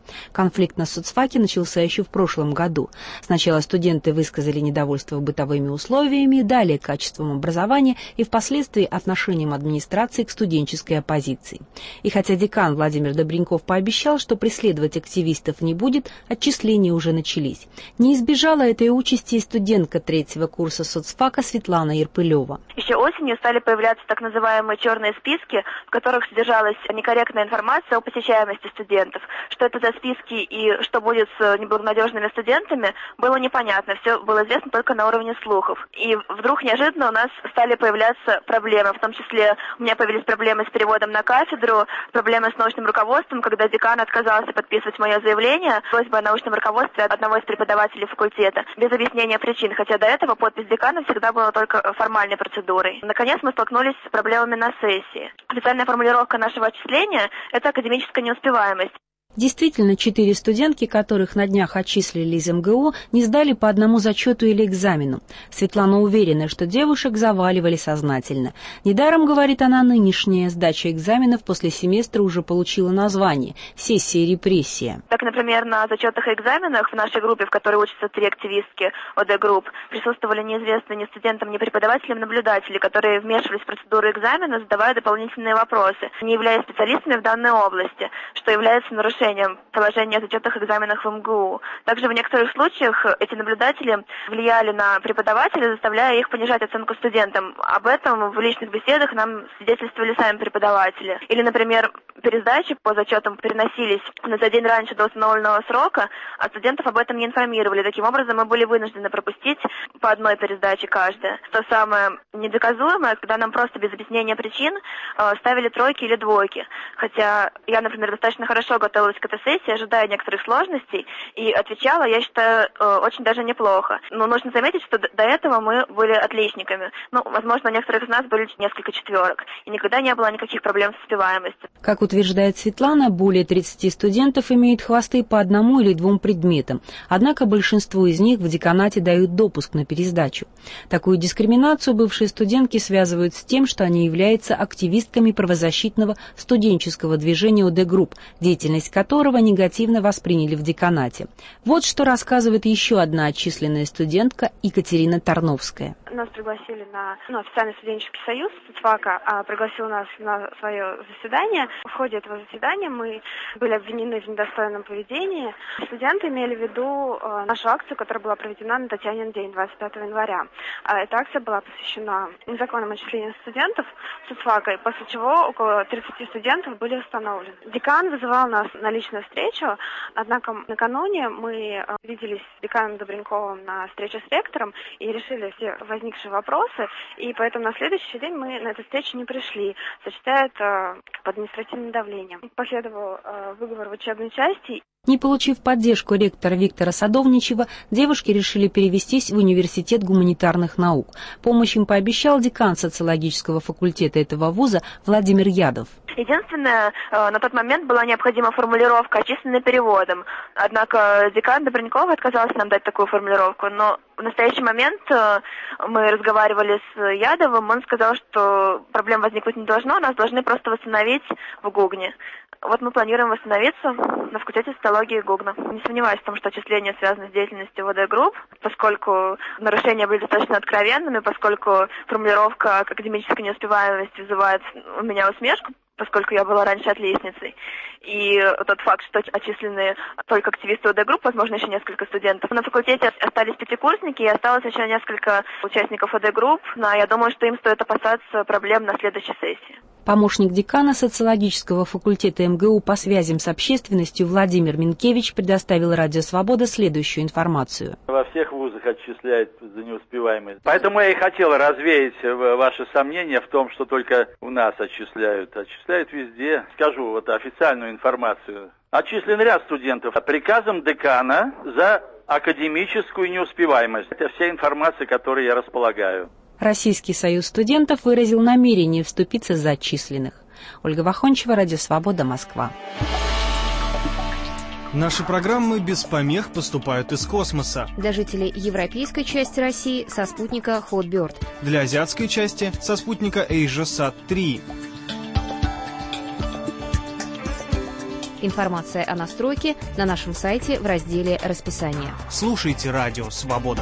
Конфликт на соцфаке начался еще в прошлом году. Сначала студенты высказали недовольство бытовыми условиями, далее качеством образования и впоследствии отношением администрации к студенческой оппозиции. И хотя декан Владимир Добреньков пообещал, что преследовать активистов не будет, отчисления уже начались. Не избежала этой участи и студентка третьего курса соцфака Светлана Ерпылева. Еще осенью стали появляться так называемые черные списки, в которых содержалась некорректная информация о посещаемости студентов. Что это за списки и что будет с неблагонадежными студентами, было непонятно. Все было известно только на уровне слухов. И вдруг неожиданно у нас стали появляться проблемы. В том числе у меня появились проблемы с переводом на кафедру, проблемы с научным руководством, когда декан отказался подписывать мое заявление, просьба о научном руководстве от одного из преподавателей факультета, без объяснения причин, хотя до этого подпись декана всегда была только формальной процедурой. Наконец мы столкнулись с проблемами на сессии. Официальная формулировка нашего отчисления – это академическая неуспеваемость. Действительно, четыре студентки, которых на днях отчислили из эм гэ у, не сдали по одному зачету или экзамену. Светлана уверена, что девушек заваливали сознательно. Недаром, говорит она, нынешняя сдача экзаменов после семестра уже получила название – «Сессия репрессия». Так, например, на зачетах и экзаменах в нашей группе, в которой учатся три активистки о дэ групп, присутствовали неизвестные ни студентам, ни преподавателям наблюдатели, которые вмешивались в процедуру экзамена, задавая дополнительные вопросы, не являясь специалистами в данной области, что является нарушением положения о зачетах и экзаменах в эм гэ у. Также в некоторых случаях эти наблюдатели влияли на преподавателей, заставляя их понижать оценку студентам. Об этом в личных беседах нам свидетельствовали сами преподаватели. Или, например, пересдачи по зачетам переносились за день раньше до установленного срока, а студентов об этом не информировали. Таким образом, мы были вынуждены пропустить по одной пересдаче каждая. Что самое недоказуемое, когда нам просто без объяснения причин ставили тройки или двойки. Хотя я, например, достаточно хорошо готовилась к этой сессии, ожидая некоторых сложностей, и отвечала, я считаю, очень даже неплохо. Но нужно заметить, что до этого мы были отличниками. Ну, возможно, у некоторых из нас были несколько четверок, и никогда не было никаких проблем с успеваемостью. Как утверждает Светлана, более тридцати студентов имеют хвосты по одному или двум предметам, однако большинству из них в деканате дают допуск на пересдачу. Такую дискриминацию бывшие студентки связывают с тем, что они являются активистками правозащитного студенческого движения о дэ групп, деятельность которого негативно восприняли в деканате. Вот что рассказывает еще одна отчисленная студентка Екатерина Тарновская. Нас пригласили на ну, официальный студенческий союз соцфака, а пригласил нас на свое заседание. В ходе этого заседания мы были обвинены в недостойном поведении. Студенты имели в виду э, нашу акцию, которая была проведена на Татьянин день, двадцать пятого января. А эта акция была посвящена незаконному отчислению студентов соцфака, после чего около тридцати студентов были установлены. Декан вызывал нас на личную встречу, однако накануне мы э, виделись с деканом Добреньковым на встрече с ректором и решили все возникшие вопросы, и поэтому на следующий день мы на эту встречу не пришли, сочетая это под административным давлением. Последовал э, выговор в учебной части. Не получив поддержку ректора Виктора Садовничева, девушки решили перевестись в Университет гуманитарных наук. Помощь им пообещал декан социологического факультета этого вуза Владимир Ядов. Единственное, на тот момент была необходима формулировка, отчисленная переводом. Однако декан Добреньков отказался нам дать такую формулировку. Но в настоящий момент мы разговаривали с Ядовым, он сказал, что проблем возникнуть не должно, нас должны просто восстановить в ГУГНе. Вот мы планируем восстановиться на факультете социологии ГУГНа. Не сомневаюсь в том, что отчисления связаны с деятельностью о дэ групп, поскольку нарушения были достаточно откровенными, поскольку формулировка академической неуспеваемости вызывает у меня усмешку, поскольку я была раньше отличницей. И тот факт, что отчислены только активисты о дэ групп, возможно, еще несколько студентов. На факультете остались пятикурсники, и осталось еще несколько участников о дэ групп, но я думаю, что им стоит опасаться проблем на следующей сессии. Помощник декана социологического факультета эм гэ у по связям с общественностью Владимир Минкевич предоставил Радио Свобода следующую информацию. Во всех вузах отчисляют за неуспеваемость. Поэтому я и хотел развеять ваши сомнения в том, что только у нас отчисляют. Отчисляют везде. Скажу вот официальную информацию. Отчислен ряд студентов приказом декана за академическую неуспеваемость. Это вся информация, которой я располагаю. Российский союз студентов выразил намерение вступиться за отчисленных. Ольга Вахончева, Радио Свобода, Москва. Наши программы без помех поступают из космоса. Для жителей европейской части России со спутника Hotbird. Для азиатской части со спутника AsiaSat три. Информация о настройке на нашем сайте в разделе «Расписание». Слушайте радио «Свобода».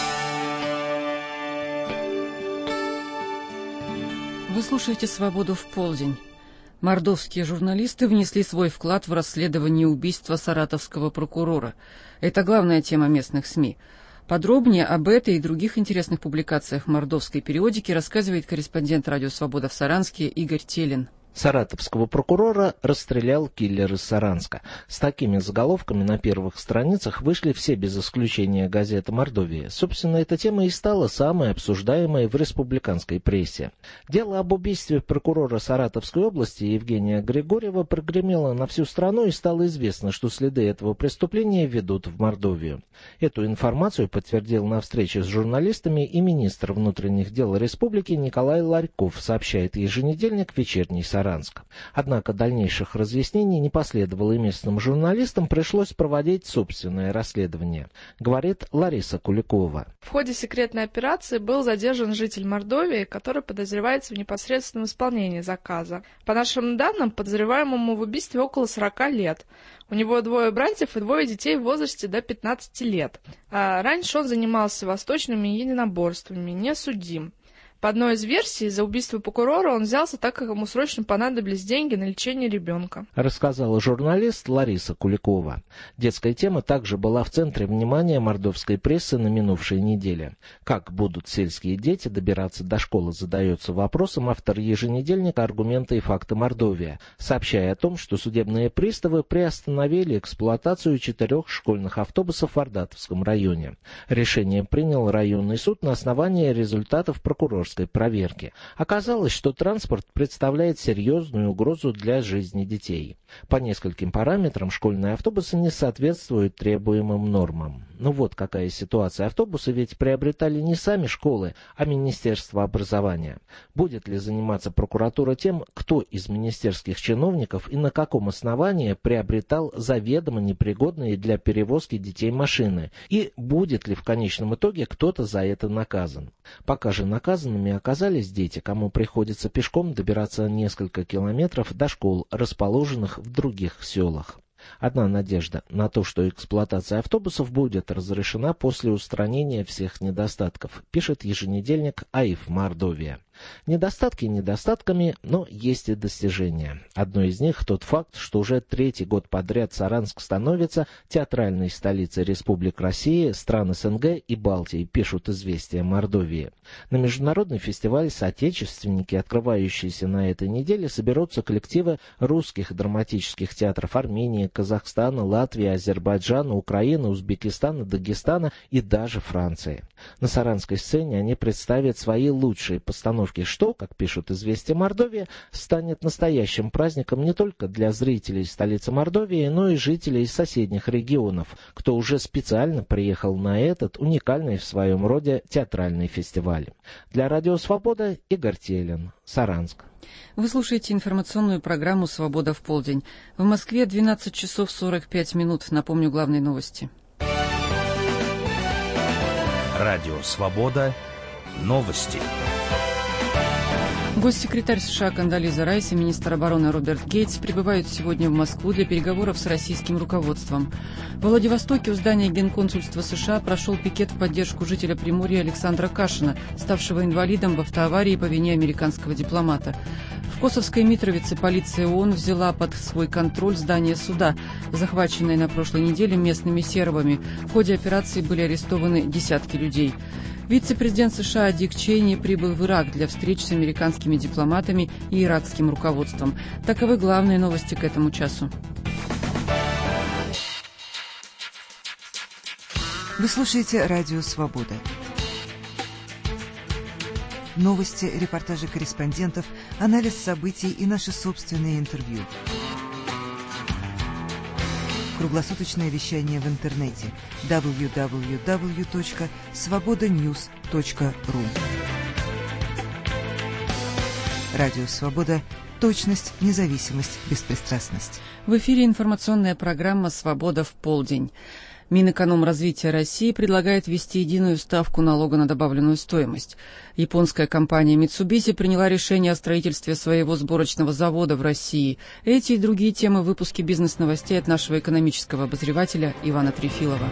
Вы слушаете «Свободу в полдень». Мордовские журналисты внесли свой вклад в расследование убийства саратовского прокурора. Это главная тема местных СМИ. Подробнее об этой и других интересных публикациях мордовской периодики рассказывает корреспондент «Радио Свобода» в Саранске Игорь Телин. Саратовского прокурора расстрелял киллер из Саранска. С такими заголовками на первых страницах вышли все без исключения газеты Мордовии. Собственно, эта тема и стала самой обсуждаемой в республиканской прессе. Дело об убийстве прокурора Саратовской области Евгения Григорьева прогремело на всю страну, и стало известно, что следы этого преступления ведут в Мордовию. Эту информацию подтвердил на встрече с журналистами и министр внутренних дел республики Николай Ларьков, сообщает еженедельник «Вечерний Саранск». Однако дальнейших разъяснений не последовало, и местным журналистам пришлось проводить собственное расследование, говорит Лариса Куликова. В ходе секретной операции был задержан житель Мордовии, который подозревается в непосредственном исполнении заказа. По нашим данным, подозреваемому в убийстве около сорока лет. У него двое братьев и двое детей в возрасте до пятнадцати лет. А раньше он занимался восточными единоборствами, не судим. По одной из версий, за убийство прокурора он взялся, так как ему срочно понадобились деньги на лечение ребенка. Рассказала журналист Лариса Куликова. Детская тема также была в центре внимания мордовской прессы на минувшей неделе. Как будут сельские дети добираться до школы, задается вопросом автор еженедельника «Аргументы и факты Мордовия», сообщая о том, что судебные приставы приостановили эксплуатацию четырех школьных автобусов в Ардатовском районе. Решение принял районный суд на основании результатов прокурорской проверки. Оказалось, что транспорт представляет серьезную угрозу для жизни детей. По нескольким параметрам школьные автобусы не соответствуют требуемым нормам. Ну вот какая ситуация. Автобусы ведь приобретали не сами школы, а Министерство образования. Будет ли заниматься прокуратура тем, кто из министерских чиновников и на каком основании приобретал заведомо непригодные для перевозки детей машины? И будет ли в конечном итоге кто-то за это наказан? Пока же наказанными оказались дети, кому приходится пешком добираться несколько километров до школ, расположенных в других селах. Одна надежда на то, что эксплуатация автобусов будет разрешена после устранения всех недостатков, пишет еженедельник АИФ Мордовия. Недостатки недостатками, но есть и достижения. Одно из них тот факт, что уже третий год подряд Саранск становится театральной столицей республик России, стран СНГ и Балтии, пишут «Известия Мордовии». На международный фестиваль «Соотечественники», открывающийся на этой неделе, соберутся коллективы русских драматических театров Армении, Казахстана, Латвии, Азербайджана, Украины, Узбекистана, Дагестана и даже Франции. На саранской сцене они представят свои лучшие постановки, что, как пишут «Известия Мордовии», станет настоящим праздником не только для зрителей столицы Мордовии, но и жителей соседних регионов, кто уже специально приехал на этот уникальный в своем роде театральный фестиваль. Для Радио Свобода Игорь Телин, Саранск. Вы слушаете информационную программу «Свобода в полдень». В Москве двенадцать часов сорок пять минут. Напомню главные новости. Радио Свобода. Новости. Госсекретарь США Кондолиза Райс и министр обороны Роберт Гейтс прибывают сегодня в Москву для переговоров с российским руководством. В Владивостоке у здания Генконсульства США прошел пикет в поддержку жителя Приморья Александра Кашина, ставшего инвалидом в автоаварии по вине американского дипломата. В Косовской Митровице полиция ООН взяла под свой контроль здание суда, захваченное на прошлой неделе местными сербами. В ходе операции были арестованы десятки людей. Вице-президент США Дик Чейни прибыл в Ирак для встреч с американскими дипломатами и иракским руководством. Таковы главные новости к этому часу. Вы слушаете «Радио Свобода». Новости, репортажи корреспондентов, анализ событий и наши собственные интервью. Круглосуточное вещание в интернете дабл ю дабл ю дабл ю точка свобода ньюс точка ру. Радио Свобода. Точность, независимость, беспристрастность. В эфире информационная программа «Свобода в полдень». Минэкономразвития России предлагает ввести единую ставку налога на добавленную стоимость. Японская компания Mitsubishi приняла решение о строительстве своего сборочного завода в России. Эти и другие темы в выпуске «Бизнес-новостей» от нашего экономического обозревателя Ивана Трефилова.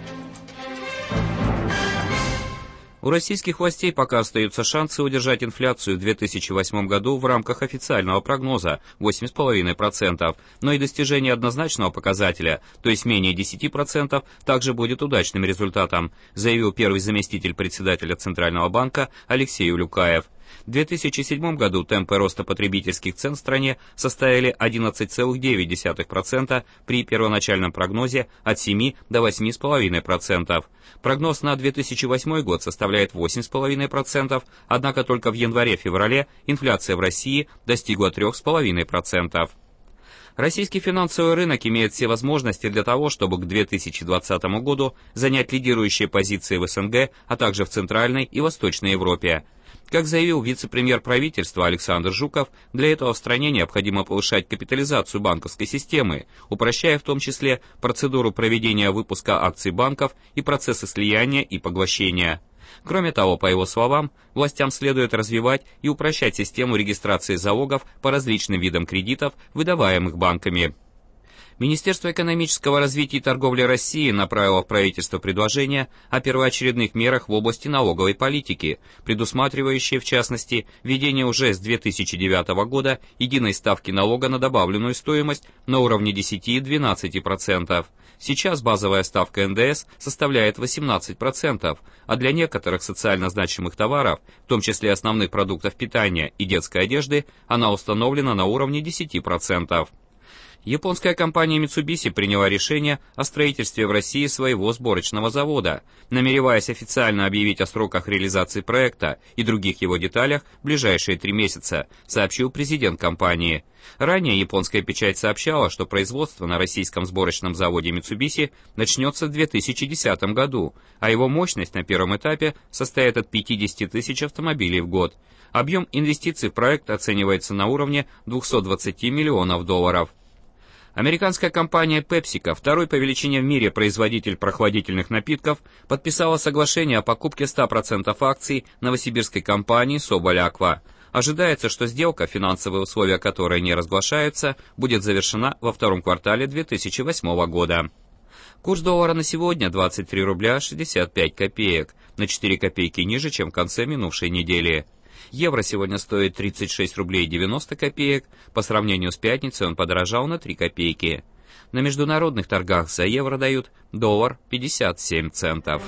У российских властей пока остаются шансы удержать инфляцию в две тысячи восьмом году в рамках официального прогноза восемь целых пять десятых процента, но и достижение однозначного показателя, то есть менее десяти процентов, также будет удачным результатом, заявил первый заместитель председателя Центрального банка Алексей Улюкаев. В две тысячи седьмом году темпы роста потребительских цен в стране составили одиннадцать целых девять десятых процента при первоначальном прогнозе от семи до восьми целых пяти десятых процента. Прогноз на две тысячи восьмой год составляет восемь целых пять десятых процента, однако только в январе-феврале инфляция в России достигла три целых пять десятых процента. Российский финансовый рынок имеет все возможности для того, чтобы к две тысячи двадцатому году занять лидирующие позиции в СНГ, а также в Центральной и Восточной Европе. Как заявил вице-премьер правительства Александр Жуков, для этого в стране необходимо повышать капитализацию банковской системы, упрощая в том числе процедуру проведения выпуска акций банков и процессы слияния и поглощения. Кроме того, по его словам, властям следует развивать и упрощать систему регистрации залогов по различным видам кредитов, выдаваемых банками. Министерство экономического развития и торговли России направило в правительство предложение о первоочередных мерах в области налоговой политики, предусматривающие, в частности, введение уже с две тысячи девятого года единой ставки налога на добавленную стоимость на уровне десяти-двенадцати процентов. Сейчас базовая ставка эн дэ эс составляет восемнадцать процентов, а для некоторых социально значимых товаров, в том числе основных продуктов питания и детской одежды, она установлена на уровне десяти процентов. Японская компания Mitsubishi приняла решение о строительстве в России своего сборочного завода, намереваясь официально объявить о сроках реализации проекта и других его деталях в ближайшие три месяца, сообщил президент компании. Ранее японская печать сообщала, что производство на российском сборочном заводе Mitsubishi начнется в две тысячи десятом году, а его мощность на первом этапе состоит от пятидесяти тысяч автомобилей в год. Объем инвестиций в проект оценивается на уровне двухсот двадцати миллионов долларов. Американская компания PepsiCo, второй по величине в мире производитель прохладительных напитков, подписала соглашение о покупке ста процентов акций новосибирской компании Соболь Аква. Ожидается, что сделка, финансовые условия которой не разглашаются, будет завершена во втором квартале две тысячи восьмого года. Курс доллара на сегодня двадцать три рубля шестьдесят пять копеек, на четыре копейки ниже, чем в конце минувшей недели. Евро сегодня стоит тридцать шесть рублей девяносто копеек, по сравнению с пятницей он подорожал на три копейки. На международных торгах за евро дают доллар пятьдесят семь центов.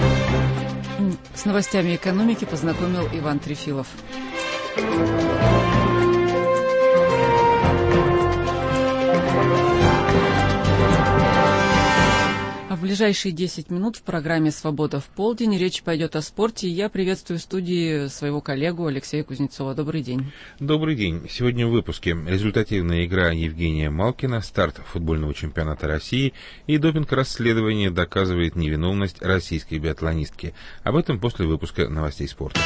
С новостями экономики познакомил Иван Трефилов. А в ближайшие десять минут в программе «Свобода в полдень» речь пойдет о спорте. И я приветствую в студии своего коллегу Алексея Кузнецова. Добрый день. Добрый день. Сегодня в выпуске результативная игра Евгения Малкина, старт футбольного чемпионата России и допинг-расследование доказывает невиновность российской биатлонистки. Об этом после выпуска новостей спорта.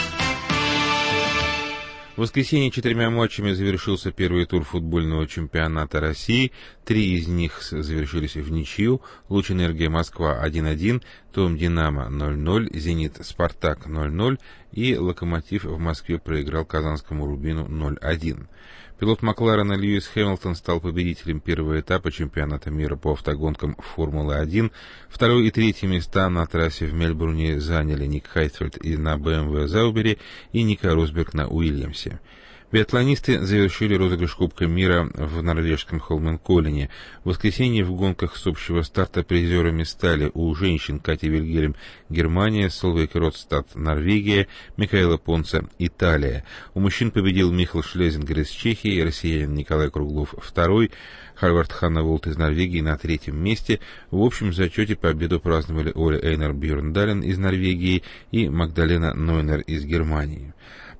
В воскресенье четырьмя матчами завершился первый тур футбольного чемпионата России. Три из них завершились в ничью. Лучэнергия Москва один один, Том Динамо ноль ноль, Зенит Спартак ноль ноль и Локомотив в Москве проиграл Казанскому Рубину ноль один. Пилот Макларена Льюис Хэмилтон стал победителем первого этапа чемпионата мира по автогонкам Формулы один. Второе и третье места на трассе в Мельбурне заняли Ник Хайтфельд и на бэ эм вэ Заубере и Ника Росберг на Уильямсе. Биатлонисты завершили розыгрыш Кубка мира в норвежском Холменколлене. В воскресенье в гонках с общего старта призерами стали у женщин Катя Вильгельм Германия, Солвейк Ротстад Норвегия, Микаэла Понца Италия. У мужчин победил Михаил Шлезингер из Чехии, россиянин Николай Круглов второй, Харвард Ханневолт из Норвегии на третьем месте. В общем зачете победу праздновали Оля Эйнар Бьерндален из Норвегии и Магдалена Нойнер из Германии.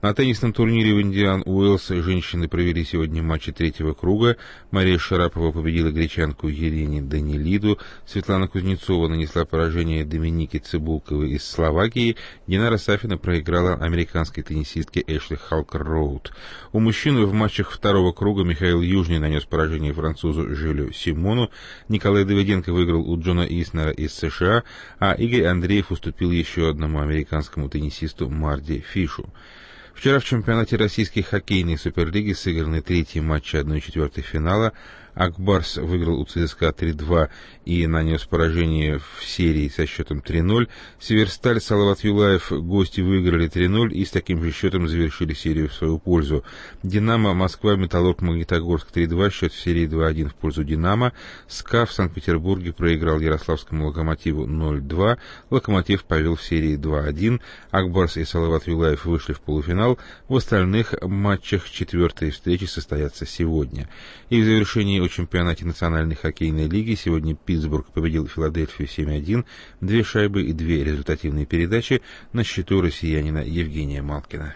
На теннисном турнире в Индиан Уэллс женщины провели сегодня матчи третьего круга. Мария Шарапова победила гречанку Елене Данилиду. Светлана Кузнецова нанесла поражение Доминике Цибулковой из Словакии. Динара Сафина проиграла американской теннисистке Эшли Халкер-Роуд. У мужчин в матчах второго круга Михаил Южный нанес поражение французу Жилю Симону. Николай Давыденко выиграл у Джона Иснера из США, а Игорь Андреев уступил еще одному американскому теннисисту Марди Фишу. Вчера в чемпионате российской хоккейной суперлиги сыграны третьи матчи одной четвертой финала. Акбарс выиграл у ЦСКА три-два и нанес поражение в серии со счетом три-ноль. Северсталь, Салават Юлаев гости выиграли три-ноль и с таким же счетом завершили серию в свою пользу. Динамо, Москва, Металлург, Магнитогорск три-два, счет в серии два-один в пользу Динамо. СКА в Санкт-Петербурге проиграл Ярославскому Локомотиву ноль-два. Локомотив повел в серии два-один. Акбарс и Салават Юлаев вышли в полуфинал. В остальных матчах четвертой встречи состоятся сегодня. И в завершении о чемпионате Национальной хоккейной лиги сегодня Питтсбург победил Филадельфию семь-один, две шайбы и две результативные передачи на счету россиянина Евгения Малкина.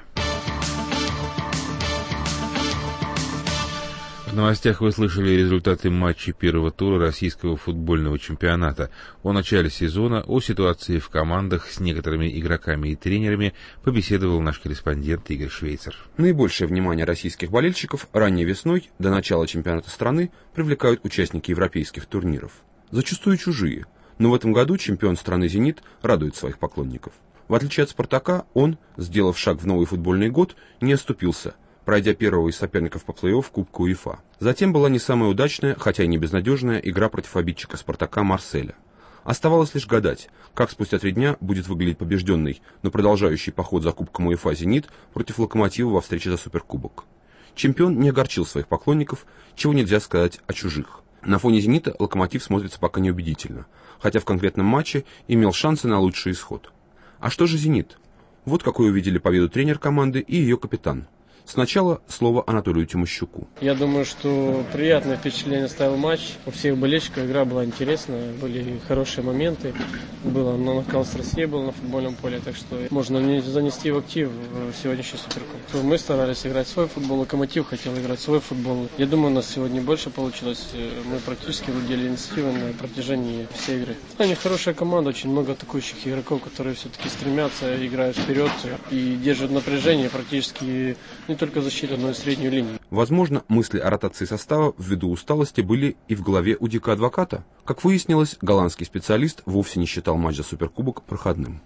В новостях вы слышали результаты матчей первого тура российского футбольного чемпионата. О начале сезона, о ситуации в командах с некоторыми игроками и тренерами побеседовал наш корреспондент Игорь Швейцер. Наибольшее внимание российских болельщиков ранней весной, до начала чемпионата страны, привлекают участники европейских турниров. Зачастую чужие, но в этом году чемпион страны «Зенит» радует своих поклонников. В отличие от «Спартака», он, сделав шаг в новый футбольный год, не оступился, пройдя первого из соперников по плей-офф Кубка УЕФА. Затем была не самая удачная, хотя и не безнадежная, игра против обидчика «Спартака» Марселя. Оставалось лишь гадать, как спустя три дня будет выглядеть побежденный, но продолжающий поход за Кубком УЕФА «Зенит» против «Локомотива» во встрече за Суперкубок. Чемпион не огорчил своих поклонников, чего нельзя сказать о чужих. На фоне «Зенита» «Локомотив» смотрится пока неубедительно, хотя в конкретном матче имел шансы на лучший исход. А что же «Зенит»? Вот какой увидели победу тренер команды и ее капитан. Сначала слово Анатолию Тимощуку. Я думаю, что приятное впечатление оставил матч. У всех болельщиков игра была интересная, были хорошие моменты. Было на накал страстей было на футбольном поле, так что можно не занести в актив в сегодняшний Суперкубок. Мы старались играть свой футбол, Локомотив хотел играть свой футбол. Я думаю, у нас сегодня больше получилось. Мы практически владели инициативой на протяжении всей игры. Они хорошая команда, очень много атакующих игроков, которые все-таки стремятся, играют вперед и держат напряжение практически не только защиту, но и среднюю линию. Возможно, мысли о ротации состава ввиду усталости были и в голове у Дика Адвоката. Как выяснилось, голландский специалист вовсе не считал матч за Суперкубок проходным.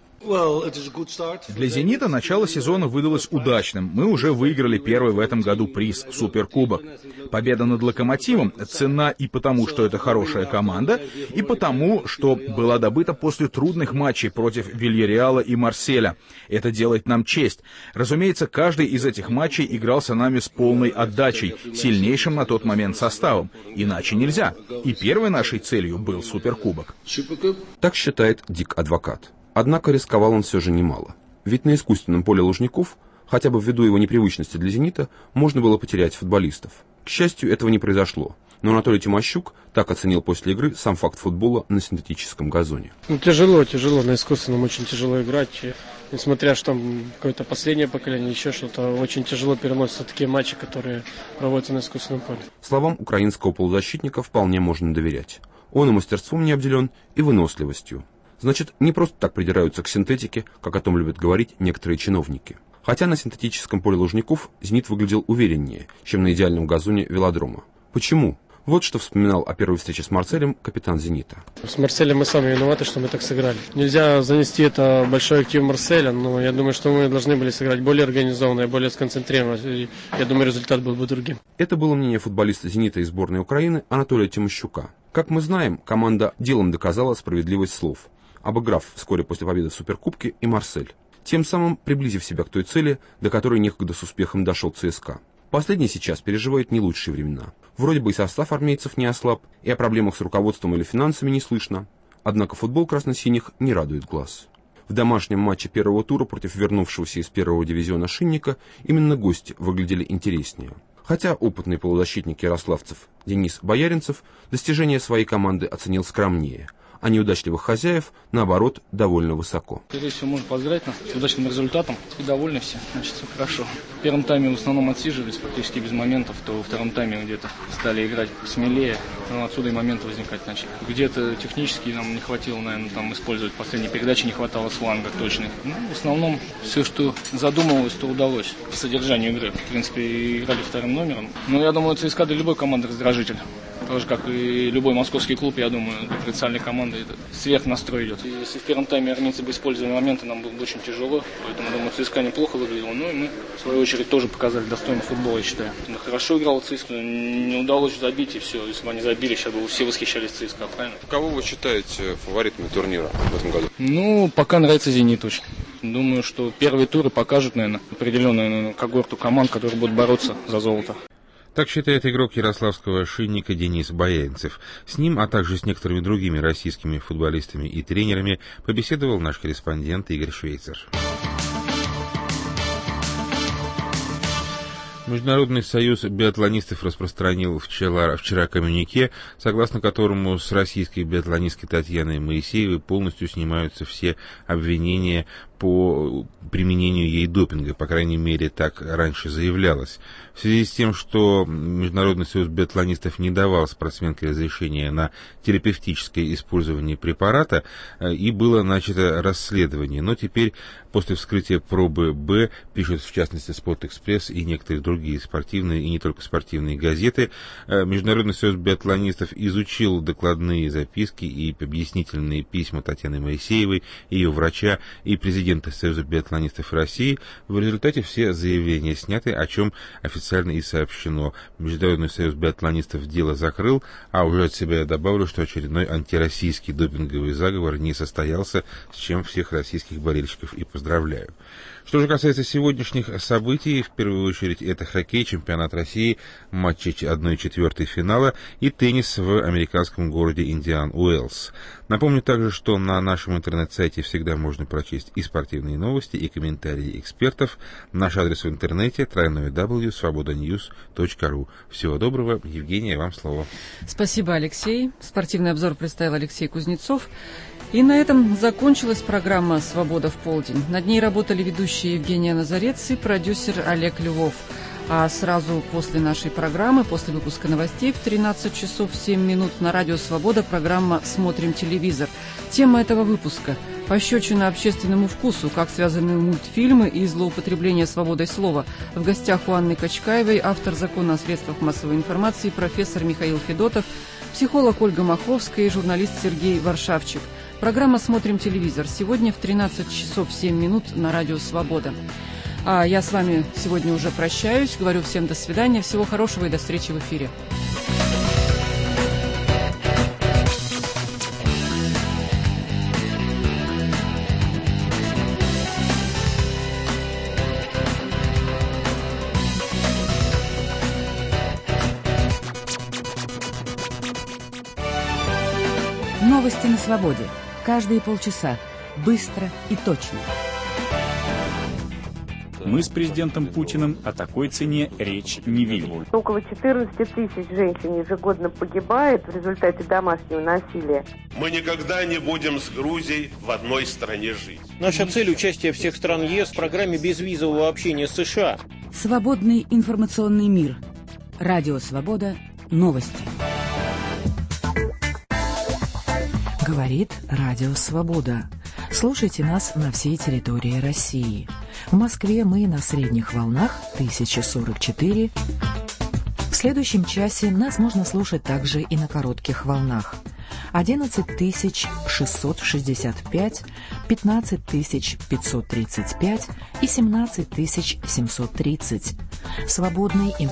Для «Зенита» начало сезона выдалось удачным. Мы уже выиграли первый в этом году приз — Суперкубок. Победа над «Локомотивом» ценна и потому, что это хорошая команда, и потому, что была добыта после трудных матчей против Вильяреала и Марселя. Это делает нам честь. Разумеется, каждый из этих матчей игрался нами с полной отдачей, сильнейшим на тот момент составом. Иначе нельзя. И первой нашей целью был Суперкубок. Так считает Дик Адвокат. Однако рисковал он все же немало. Ведь на искусственном поле Лужников, хотя бы ввиду его непривычности для «Зенита», можно было потерять футболистов. К счастью, этого не произошло. Но Анатолий Тимощук так оценил после игры сам факт футбола на синтетическом газоне. Ну, тяжело, тяжело. На искусственном очень тяжело играть. Несмотря что там какое-то последнее поколение, еще что-то, очень тяжело переносятся такие матчи, которые проводятся на искусственном поле. Словам украинского полузащитника вполне можно доверять. Он и мастерством не обделен, и выносливостью. Значит, не просто так придираются к синтетике, как о том любят говорить некоторые чиновники. Хотя на синтетическом поле Лужников «Зенит» выглядел увереннее, чем на идеальном газоне велодрома. Почему? Вот что вспоминал о первой встрече с Марселем капитан «Зенита». С Марселем мы сами виноваты, что мы так сыграли. Нельзя занести это большой актив Марселя, но я думаю, что мы должны были сыграть более организованно и более сконцентрированно. И я думаю, результат был бы другим. Это было мнение футболиста «Зенита» и сборной Украины Анатолия Тимощука. Как мы знаем, команда делом доказала справедливость слов, обыграв вскоре после победы в Суперкубке и Марсель, тем самым приблизив себя к той цели, до которой некогда с успехом дошел ЦСКА. Последний сейчас переживает не лучшие времена. Вроде бы и состав армейцев не ослаб, и о проблемах с руководством или финансами не слышно. Однако футбол красно-синих не радует глаз. В домашнем матче первого тура против вернувшегося из первого дивизиона Шинника именно гости выглядели интереснее. Хотя опытный полузащитник ярославцев Денис Бояринцев достижения своей команды оценил скромнее, а неудачливых хозяев, наоборот, довольно высоко. Скорее всего, можно поздравить нас с удачным результатом. И довольны все, значит, все хорошо. В первом тайме в основном отсиживались практически без моментов, то во втором тайме где-то стали играть смелее, но отсюда и моменты возникать начали. Где-то технически нам не хватило, наверное, там использовать последние передачи, не хватало сланга точных. Ну, в основном все, что задумывалось, то удалось по содержанию игры. В принципе, играли вторым номером. Но я думаю, ЦСКА для любой команды раздражитель. Тоже как и любой московский клуб, я думаю, для провинциальной команды это сверхнастрой идет. И если в первом тайме армейцы бы использовали моменты, нам было бы очень тяжело. Поэтому, думаю, ЦСКА неплохо выглядел. Ну и мы, в свою очередь, тоже показали достойный футбол, я считаю. Хорошо играл ЦСКА, не удалось забить, и все. Если бы они забили, сейчас бы все восхищались ЦСКА, правильно? Кого вы считаете фаворитами турнира в этом году? Ну, пока нравится «Зенит» очень. Думаю, что первые туры покажут, наверное, определенную наверное, когорту команд, которые будут бороться за золото. Так считает игрок ярославского «Шинника» Денис Боянцев. С ним, а также с некоторыми другими российскими футболистами и тренерами побеседовал наш корреспондент Игорь Швейцер. Международный союз биатлонистов распространил вчера, вчера коммюнике, согласно которому с российской биатлонисткой Татьяной Моисеевой полностью снимаются все обвинения по применению ей допинга, по крайней мере, так раньше заявлялось. В связи с тем, что Международный союз биатлонистов не давал спортсменке разрешения на терапевтическое использование препарата, и было начато расследование. Но теперь, после вскрытия пробы Б, пишут в частности «Спортэкспресс» и некоторые другие спортивные и не только спортивные газеты, Международный союз биатлонистов изучил докладные записки и объяснительные письма Татьяны Моисеевой, ее врача и президента Союза биатлонистов России. В результате все заявления сняты, о чем официально и сообщено. Международный союз биатлонистов дело закрыл, а уже от себя я добавлю, что очередной антироссийский допинговый заговор не состоялся, с чем всех российских болельщиков и поздравляю. Что же касается сегодняшних событий, в первую очередь это хоккей, чемпионат России, матчи одна четвертая финала и теннис в американском городе Индиан-Уэллс. Напомню также, что на нашем интернет-сайте всегда можно прочесть и спортивные новости, и комментарии экспертов. Наш адрес в интернете дабл ю дабл ю дабл ю точка свобода ньюс точка ру. Всего доброго. Евгения, вам слово. Спасибо, Алексей. Спортивный обзор представил Алексей Кузнецов. И на этом закончилась программа «Свобода в полдень». Над ней работали ведущие Евгения Назарец и продюсер Олег Львов. А сразу после нашей программы, после выпуска новостей в тринадцать часов семь минут на радио «Свобода» программа «Смотрим телевизор». Тема этого выпуска – пощечина общественному вкусу, как связаны мультфильмы и злоупотребление свободой слова. В гостях у Анны Качкаевой автор закона о средствах массовой информации профессор Михаил Федотов, психолог Ольга Маховская и журналист Сергей Варшавчик. Программа «Смотрим телевизор» сегодня в тринадцать часов семь минут на радио «Свобода». А я с вами сегодня уже прощаюсь. Говорю всем до свидания, всего хорошего и до встречи в эфире. Новости на свободе. Каждые полчаса. Быстро и точно. Мы с президентом Путиным о такой цене речь не вели. Около четырнадцати тысяч женщин ежегодно погибает в результате домашнего насилия. Мы никогда не будем с Грузией в одной стране жить. Наша цель – участие всех стран ЕС в программе безвизового общения с США. Свободный информационный мир. Радио «Свобода». Новости. Говорит Радио «Свобода». Слушайте нас на всей территории России. В Москве мы на средних волнах тысяча сорок четыре. В следующем часе нас можно слушать также и на коротких волнах. одиннадцать тысяч шестьсот шестьдесят пять, пятнадцать тысяч пятьсот тридцать пять и семнадцать тысяч семьсот тридцать. Свободный